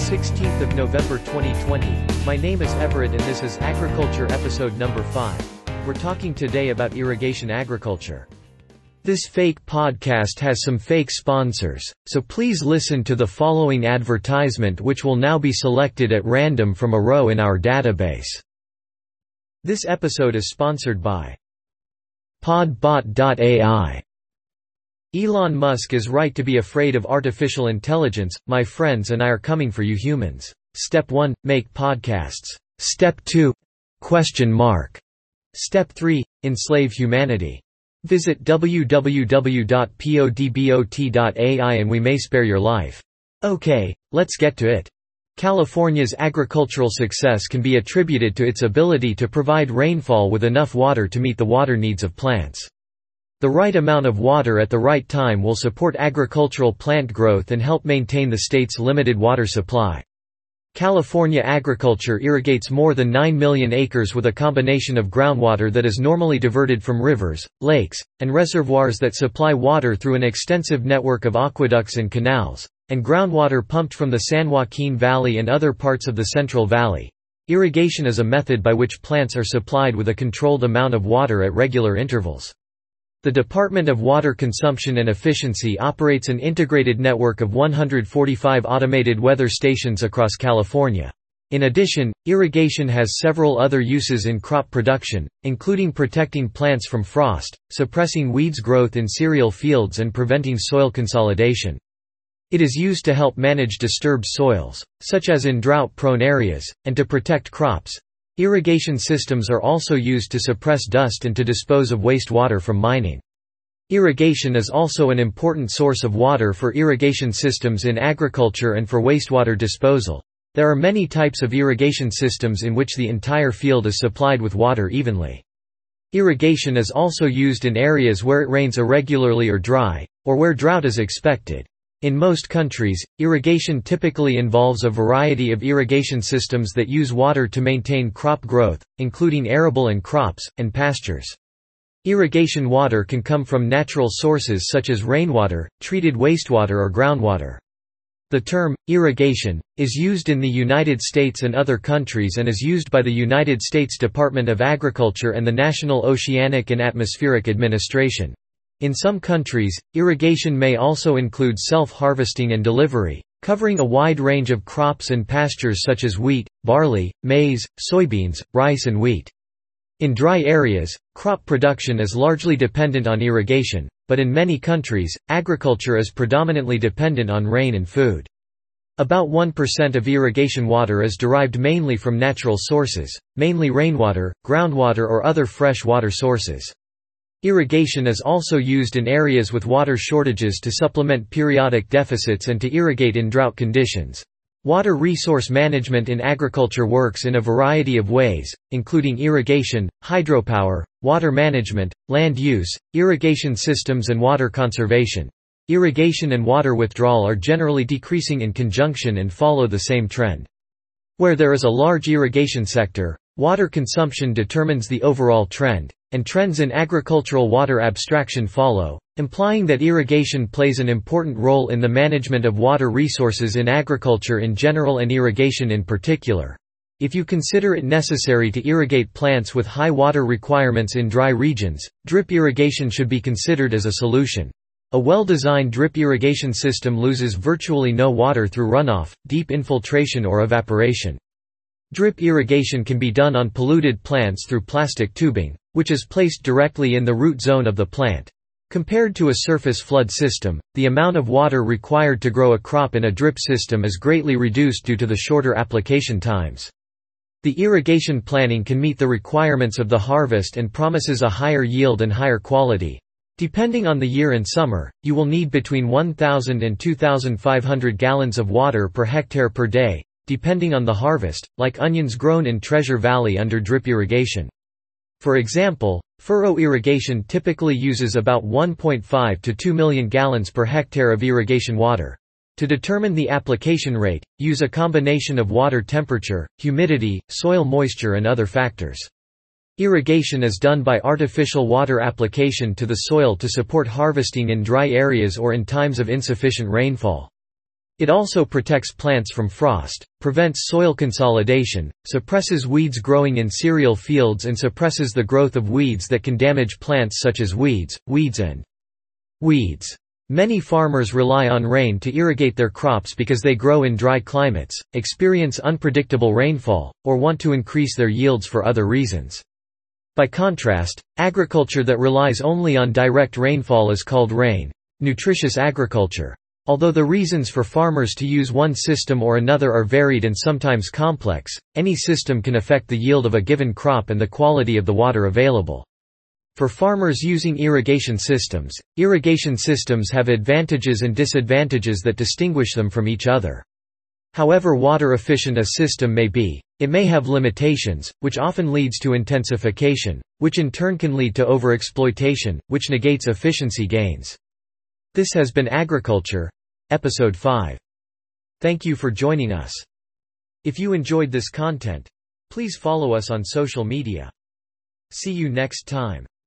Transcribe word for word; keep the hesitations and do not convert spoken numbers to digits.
sixteenth of November twenty twenty. My name is Everett and this is Agriculture episode number five. We're talking today about irrigation agriculture. This fake podcast has some fake sponsors, so please listen to the following advertisement which will now be selected at random from a row in our database. This episode is sponsored by Podbot dot A I. Elon Musk is right to be afraid of artificial intelligence. My friends and I are coming for you humans. Step one, make podcasts. Step two, question mark. Step three, enslave humanity. Visit w w w dot podbot dot A I and we may spare your life. Okay, let's get to it. California's agricultural success can be attributed to its ability to provide rainfall with enough water to meet the water needs of plants. The right amount of water at the right time will support agricultural plant growth and help maintain the state's limited water supply. California agriculture irrigates more than nine million acres with a combination of groundwater that is normally diverted from rivers, lakes, and reservoirs that supply water through an extensive network of aqueducts and canals, and groundwater pumped from the San Joaquin Valley and other parts of the Central Valley. Irrigation is a method by which plants are supplied with a controlled amount of water at regular intervals. The Department of Water Consumption and Efficiency operates an integrated network of one hundred forty-five automated weather stations across California. In addition, irrigation has several other uses in crop production, including protecting plants from frost, suppressing weeds growth in cereal fields and preventing soil consolidation. It is used to help manage disturbed soils, such as in drought-prone areas, and to protect crops. Irrigation systems are also used to suppress dust and to dispose of wastewater from mining. Irrigation is also an important source of water for irrigation systems in agriculture and for wastewater disposal. There are many types of irrigation systems in which the entire field is supplied with water evenly. Irrigation is also used in areas where it rains irregularly or dry, or where drought is expected. In most countries, irrigation typically involves a variety of irrigation systems that use water to maintain crop growth, including arable and crops, and pastures. Irrigation water can come from natural sources such as rainwater, treated wastewater or groundwater. The term, irrigation, is used in the United States and other countries and is used by the United States Department of Agriculture and the National Oceanic and Atmospheric Administration. In some countries, irrigation may also include self-harvesting and delivery, covering a wide range of crops and pastures such as wheat, barley, maize, soybeans, rice and wheat. In dry areas, crop production is largely dependent on irrigation, but in many countries, agriculture is predominantly dependent on rain and food. About one percent of irrigation water is derived mainly from natural sources, mainly rainwater, groundwater or other fresh water sources. Irrigation is also used in areas with water shortages to supplement periodic deficits and to irrigate in drought conditions. Water resource management in agriculture works in a variety of ways, including irrigation, hydropower, water management, land use, irrigation systems and water conservation. Irrigation and water withdrawal are generally decreasing in conjunction and follow the same trend. Where there is a large irrigation sector, water consumption determines the overall trend, and trends in agricultural water abstraction follow, implying that irrigation plays an important role in the management of water resources in agriculture in general and irrigation in particular. If you consider it necessary to irrigate plants with high water requirements in dry regions, drip irrigation should be considered as a solution. A well-designed drip irrigation system loses virtually no water through runoff, deep infiltration or evaporation. Drip irrigation can be done on polluted plants through plastic tubing, which is placed directly in the root zone of the plant. Compared to a surface flood system, the amount of water required to grow a crop in a drip system is greatly reduced due to the shorter application times. The irrigation planning can meet the requirements of the harvest and promises a higher yield and higher quality. Depending on the year and summer, you will need between one thousand and two thousand five hundred gallons of water per hectare per day, depending on the harvest, like onions grown in Treasure Valley under drip irrigation. For example, furrow irrigation typically uses about one point five to two million gallons per hectare of irrigation water. To determine the application rate, use a combination of water temperature, humidity, soil moisture and other factors. Irrigation is done by artificial water application to the soil to support harvesting in dry areas or in times of insufficient rainfall. It also protects plants from frost, prevents soil consolidation, suppresses weeds growing in cereal fields and suppresses the growth of weeds that can damage plants such as weeds, weeds and weeds. Many farmers rely on rain to irrigate their crops because they grow in dry climates, experience unpredictable rainfall, or want to increase their yields for other reasons. By contrast, agriculture that relies only on direct rainfall is called rain, nutritious agriculture. Although the reasons for farmers to use one system or another are varied and sometimes complex, any system can affect the yield of a given crop and the quality of the water available. For farmers using irrigation systems, irrigation systems have advantages and disadvantages that distinguish them from each other. However water efficient a system may be, it may have limitations, which often leads to intensification, which in turn can lead to overexploitation, which negates efficiency gains. This has been Agriculture, Episode five. Thank you for joining us. If you enjoyed this content, please follow us on social media. See you next time.